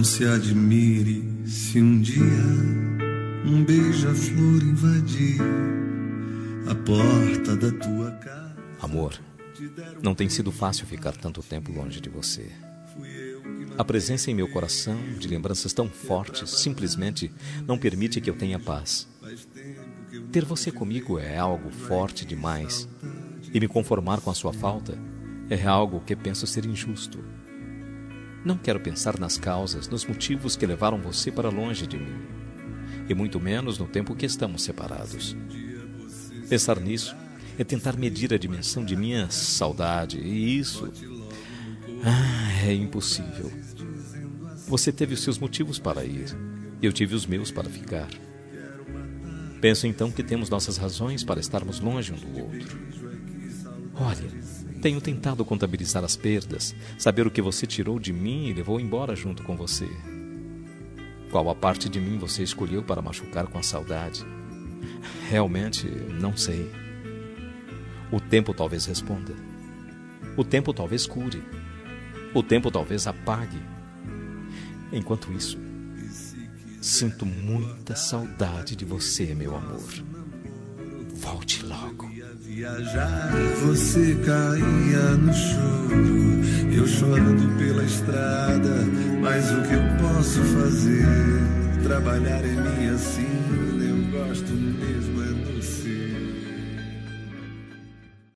se admire se um dia um beija-flor invadir a porta da tua casa. Amor, não tem sido fácil ficar tanto tempo longe de você. A presença em meu coração de lembranças tão fortes simplesmente não permite que eu tenha paz. Ter você comigo é algo forte demais, e me conformar com a sua falta é algo que penso ser injusto. Não quero pensar nas causas, nos motivos que levaram você para longe de mim, e muito menos no tempo que estamos separados. Pensar nisso é tentar medir a dimensão de minha saudade, e isso é impossível. Você teve os seus motivos para ir, eu tive os meus para ficar. Penso então que temos nossas razões para estarmos longe um do outro. Olha, tenho tentado contabilizar as perdas, saber o que você tirou de mim e levou embora junto com você. Qual a parte de mim você escolheu para machucar com a saudade? Realmente não sei. O tempo talvez responda. O tempo talvez cure. O tempo talvez apague. Enquanto isso, sinto muita saudade de você, meu amor. Volte logo. Viajar, você caía no choro, eu chorando pela estrada, mas o que eu posso fazer? Trabalhar em mim assim, eu gosto mesmo é você.